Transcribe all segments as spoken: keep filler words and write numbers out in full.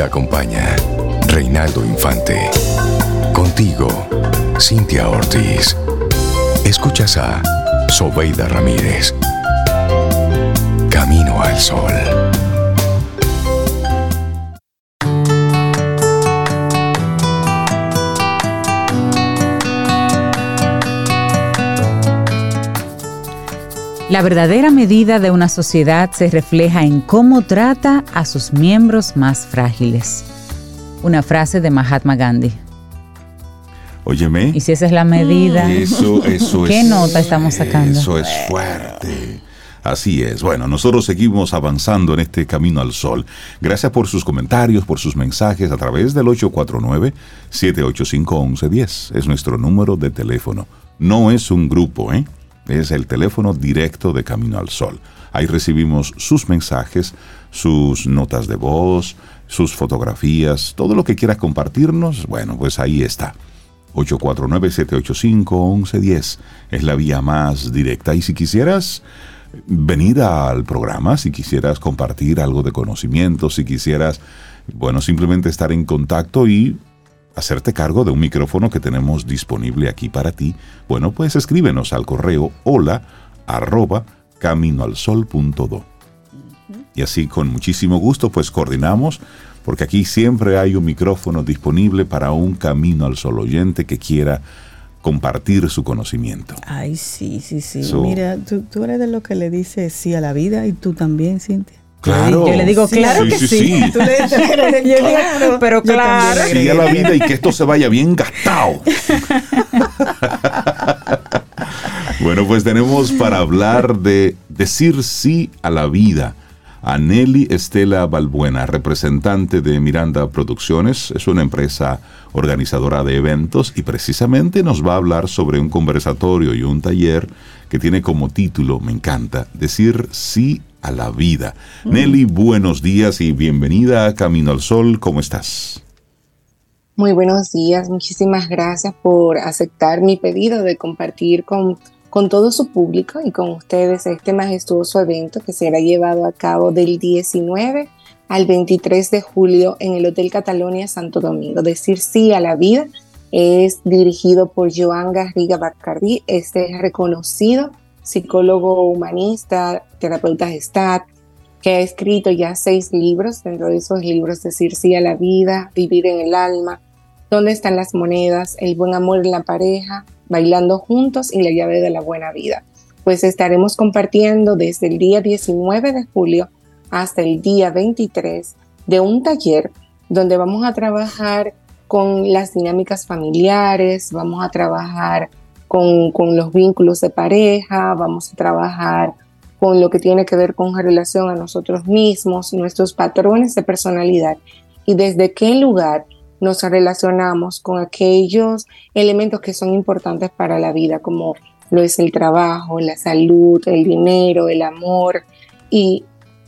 acompaña Reinaldo Infante. Contigo, Cintia Ortiz. Escuchas a Sobeida Ramírez. Camino al Sol. La verdadera medida de una sociedad se refleja en cómo trata a sus miembros más frágiles. Una frase de Mahatma Gandhi. Óyeme. Y si esa es la medida, eso, eso ¿qué es, nota estamos sacando? Eso es fuerte. Así es. Bueno, nosotros seguimos avanzando en este camino al sol. Gracias por sus comentarios, por sus mensajes a través del ocho cuatro nueve, siete ocho cinco, uno uno uno cero. Es nuestro número de teléfono. No es un grupo, ¿eh? Es el teléfono directo de Camino al Sol. Ahí recibimos sus mensajes, sus notas de voz, sus fotografías, todo lo que quieras compartirnos, bueno, pues ahí está. ocho cuatro nueve, siete ocho cinco, uno uno uno cero es la vía más directa. Y si quisieras venir al programa, si quisieras compartir algo de conocimiento, si quisieras, bueno, simplemente estar en contacto y hacerte cargo de un micrófono que tenemos disponible aquí para ti, bueno, pues escríbenos al correo hola arroba caminoalsol punto do. Y así con muchísimo gusto pues coordinamos, porque aquí siempre hay un micrófono disponible para un Camino al Sol oyente que quiera compartir su conocimiento. Ay, sí, sí, sí. So, Mira, tú, tú eres de los que le dices sí a la vida y tú también, Cintia. Claro. Yo le digo, claro sí, que sí. sí. sí. Tú le dices, claro, pero claro. Sí a la vida y que esto se vaya bien gastado. Bueno, pues tenemos para hablar de decir sí a la vida a Nelly Estela Balbuena, representante de Miranda Producciones. Es una empresa organizadora de eventos y precisamente nos va a hablar sobre un conversatorio y un taller que tiene como título, me encanta, decir sí a la vida. Mm. Nelly, buenos días y bienvenida a Camino al Sol. ¿Cómo estás? Muy buenos días. Muchísimas gracias por aceptar mi pedido de compartir con, con todo su público y con ustedes este majestuoso evento que será llevado a cabo del diecinueve al veintitrés de julio en el Hotel Catalonia Santo Domingo. Decir sí a la vida es dirigido por Joan Garriga Bacardí. Este es reconocido psicólogo humanista, terapeuta Gestalt, que ha escrito ya seis libros. Dentro de esos libros, Decir sí a la vida, Vivir en el alma, ¿Dónde están las monedas?, El buen amor en la pareja, Bailando juntos y La llave de la buena vida. Pues estaremos compartiendo desde el día diecinueve de julio hasta el día veintitrés de un taller donde vamos a trabajar con las dinámicas familiares, vamos a trabajar Con, con los vínculos de pareja, vamos a trabajar con lo que tiene que ver con relación a nosotros mismos, nuestros patrones de personalidad y desde qué lugar nos relacionamos con aquellos elementos que son importantes para la vida, como lo es el trabajo, la salud, el dinero, el amor y,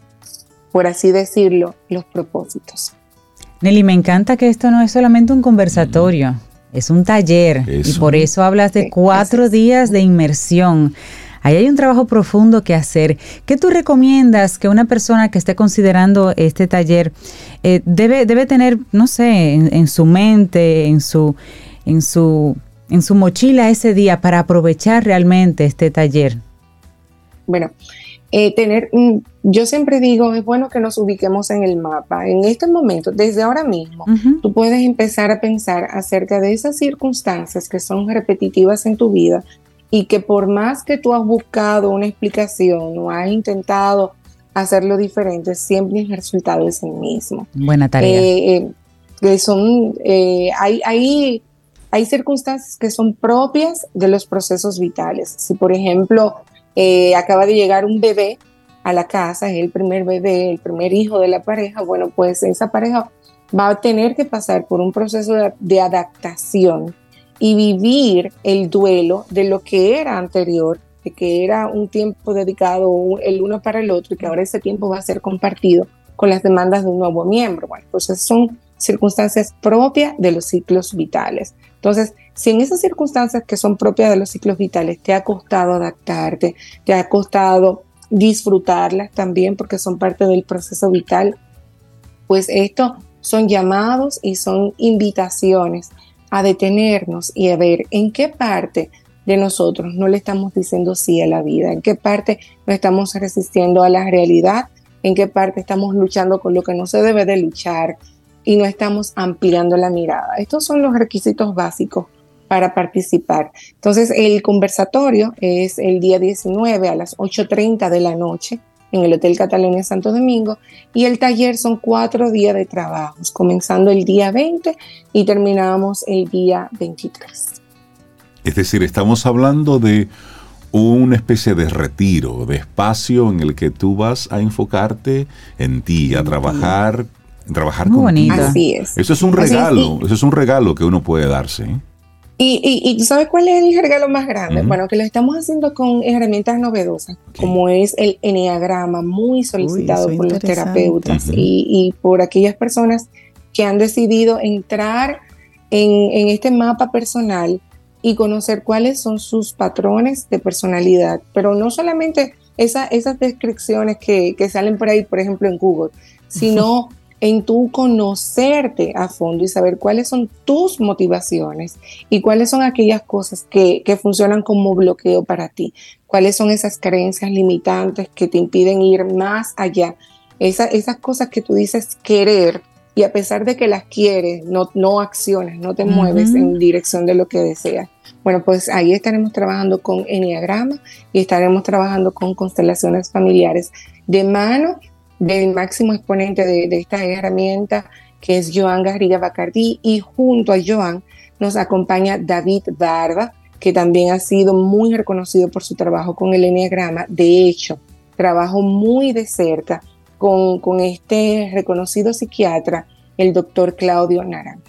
por así decirlo, los propósitos. Nelly, me encanta que esto no es solamente un conversatorio. Mm. Es un taller. Eso. Y por eso hablas de cuatro días de inmersión. Ahí hay un trabajo profundo que hacer. ¿Qué tú recomiendas que una persona que esté considerando este taller eh, debe, debe tener, no sé, en, en su mente, en su, en su, en su mochila ese día para aprovechar realmente este taller? Bueno, eh, tener, yo siempre digo, es bueno que nos ubiquemos en el mapa. En este momento, desde ahora mismo, uh-huh. tú puedes empezar a pensar acerca de esas circunstancias que son repetitivas en tu vida y que por más que tú has buscado una explicación o has intentado hacerlo diferente, siempre el resultado es el mismo. Buena tarea. Eh, eh, que son, eh, hay, hay, hay circunstancias que son propias de los procesos vitales. Si, por ejemplo, Eh, acaba de llegar un bebé a la casa, es el primer bebé, el primer hijo de la pareja, bueno, pues esa pareja va a tener que pasar por un proceso de, de adaptación y vivir el duelo de lo que era anterior, de que era un tiempo dedicado el uno para el otro y que ahora ese tiempo va a ser compartido con las demandas de un nuevo miembro. Bueno, pues son circunstancias propias de los ciclos vitales. Entonces, si en esas circunstancias que son propias de los ciclos vitales te ha costado adaptarte, te ha costado disfrutarlas también porque son parte del proceso vital, pues esto son llamados y son invitaciones a detenernos y a ver en qué parte de nosotros no le estamos diciendo sí a la vida, en qué parte no estamos resistiendo a la realidad, en qué parte estamos luchando con lo que no se debe de luchar y no estamos ampliando la mirada. Estos son los requisitos básicos para participar. Entonces, el conversatorio es el día diecinueve a las ocho treinta de la noche en el Hotel Cataluña Santo Domingo, y el taller son cuatro días de trabajos, comenzando el día veinte y terminamos el día veintitrés. Es decir, estamos hablando de una especie de retiro, de espacio en el que tú vas a enfocarte en ti, a trabajar, trabajar muy contigo. bonito. Así es. Eso es un regalo, eso es un regalo que uno puede darse, ¿eh? Y, y, y ¿tú sabes cuál es el regalo más grande? Uh-huh. Bueno, que lo estamos haciendo con herramientas novedosas, okay, como es el eneagrama, muy solicitado Uy, por los terapeutas uh-huh. y, y por aquellas personas que han decidido entrar en, en este mapa personal y conocer cuáles son sus patrones de personalidad, pero no solamente esa, esas descripciones que, que salen por ahí, por ejemplo en Google, sino en tú conocerte a fondo y saber cuáles son tus motivaciones y cuáles son aquellas cosas que, que funcionan como bloqueo para ti, cuáles son esas creencias limitantes que te impiden ir más allá, Esa, esas cosas que tú dices querer y a pesar de que las quieres, no, no accionas, no te uh-huh. mueves en dirección de lo que deseas. Bueno, pues ahí estaremos trabajando con eneagrama y estaremos trabajando con constelaciones familiares de mano del máximo exponente de, de esta herramienta, que es Joan Garriga Bacardí, y junto a Joan nos acompaña David Barba, que también ha sido muy reconocido por su trabajo con el eneagrama. De hecho, trabajo muy de cerca con, con este reconocido psiquiatra, el doctor Claudio Naranjo.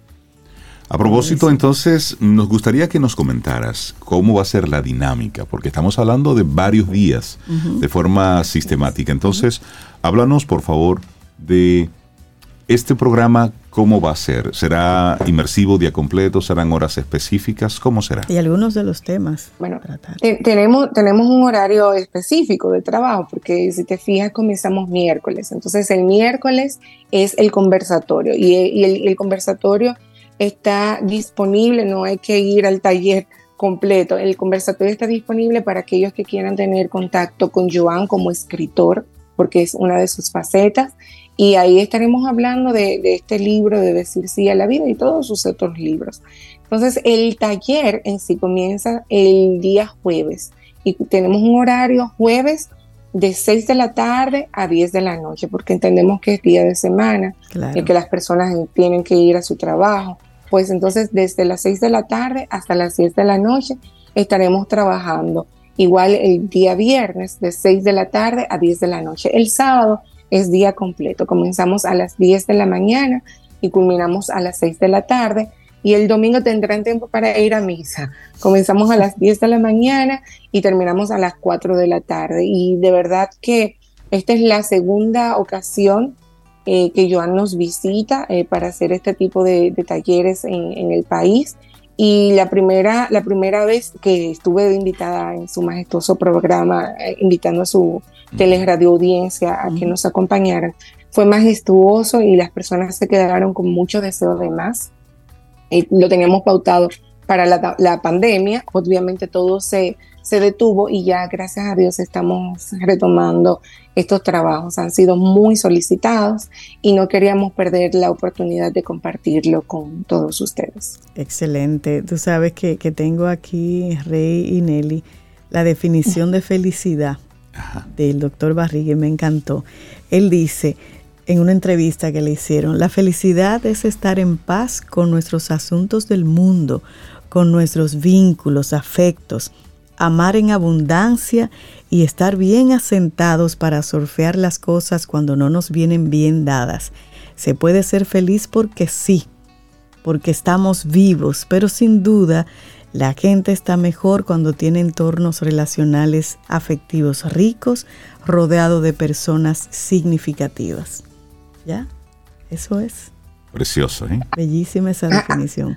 A propósito, entonces, nos gustaría que nos comentaras cómo va a ser la dinámica, porque estamos hablando de varios días uh-huh. de forma sistemática. Entonces, háblanos, por favor, de este programa, cómo va a ser. ¿Será inmersivo, día completo? ¿Serán horas específicas? ¿Cómo será? Y algunos de los temas. Bueno, te, tenemos, tenemos un horario específico de trabajo, porque si te fijas, comenzamos miércoles. Entonces, el miércoles es el conversatorio, y, y el, el conversatorio está disponible, no hay que ir al taller completo. El conversatorio está disponible para aquellos que quieran tener contacto con Joan como escritor, porque es una de sus facetas, y ahí estaremos hablando de, de este libro de Decir Sí a la Vida y todos sus otros libros. Entonces, el taller en sí comienza el día jueves, y tenemos un horario jueves de seis de la tarde a diez de la noche, porque entendemos que es día de semana, claro, y que las personas tienen que ir a su trabajo. Pues entonces desde las seis de la tarde hasta las diez de la noche estaremos trabajando. Igual el día viernes de seis de la tarde a diez de la noche. El sábado es día completo. Comenzamos a las diez de la mañana y culminamos a las seis de la tarde. Y el domingo tendrán tiempo para ir a misa. Comenzamos a las diez de la mañana y terminamos a las cuatro de la tarde. Y de verdad que esta es la segunda ocasión Eh, que Joan nos visita eh, para hacer este tipo de, de talleres en, en el país, y la primera, la primera vez que estuve invitada en su majestuoso programa, eh, invitando a su teleradio audiencia a que nos acompañaran, fue majestuoso y las personas se quedaron con mucho deseo de más. Eh, lo teníamos pautado para la, la pandemia, obviamente todo se, se detuvo y ya gracias a Dios estamos retomando estos trabajos. Han sido muy solicitados y no queríamos perder la oportunidad de compartirlo con todos ustedes. Excelente. Tú sabes que, que tengo aquí, Rey y Nelly, la definición de felicidad Ajá. del doctor Barriga, y me encantó. Él dice en una entrevista que le hicieron: la felicidad es estar en paz con nuestros asuntos del mundo, con nuestros vínculos, afectos, amar en abundancia y estar bien asentados para surfear las cosas cuando no nos vienen bien dadas. Se puede ser feliz porque sí, porque estamos vivos, pero sin duda la gente está mejor cuando tiene entornos relacionales afectivos ricos, rodeado de personas significativas. ¿Ya? Eso es. Precioso, ¿eh? Bellísima esa definición.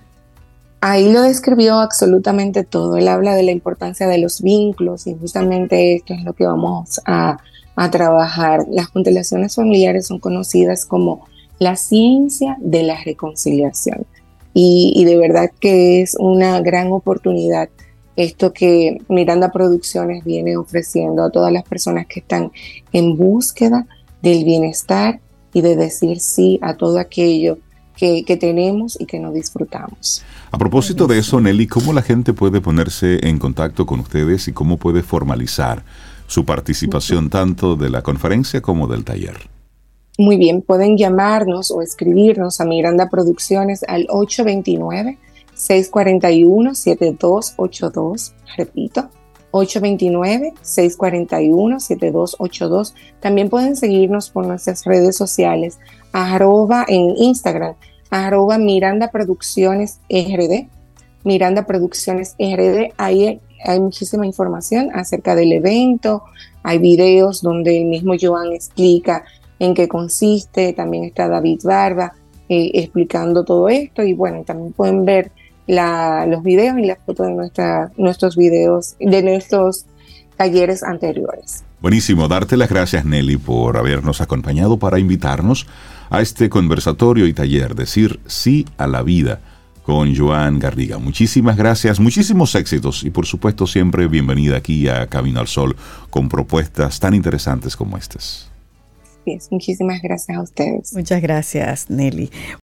Ahí lo describió absolutamente todo. Él habla de la importancia de los vínculos y justamente esto es lo que vamos a, a trabajar. Las constelaciones familiares son conocidas como la ciencia de la reconciliación. Y, y de verdad que es una gran oportunidad esto que Miranda Producciones viene ofreciendo a todas las personas que están en búsqueda del bienestar y de decir sí a todo aquello que, que tenemos y que no disfrutamos. A propósito de eso, Nelly, ¿cómo la gente puede ponerse en contacto con ustedes y cómo puede formalizar su participación tanto de la conferencia como del taller? Muy bien, pueden llamarnos o escribirnos a Miranda Producciones al ocho dos nueve, seis cuatro uno, siete dos ocho dos. Repito, ocho dos nueve, seis cuatro uno, siete dos ocho dos. También pueden seguirnos por nuestras redes sociales, arroba en Instagram, arroba Miranda Producciones R D. Miranda Producciones R D, ahí hay, hay muchísima información acerca del evento, hay videos donde el mismo Joan explica en qué consiste, también está David Barba eh, explicando todo esto, y bueno, también pueden ver la, los videos y las fotos de nuestra, nuestros videos, de nuestros talleres anteriores. Buenísimo, darte las gracias, Nelly, por habernos acompañado para invitarnos a este conversatorio y taller, decir sí a la vida, con Joan Garriga. Muchísimas gracias, muchísimos éxitos y por supuesto siempre bienvenida aquí a Camino al Sol con propuestas tan interesantes como estas. Muchísimas gracias a ustedes. Muchas gracias, Nelly.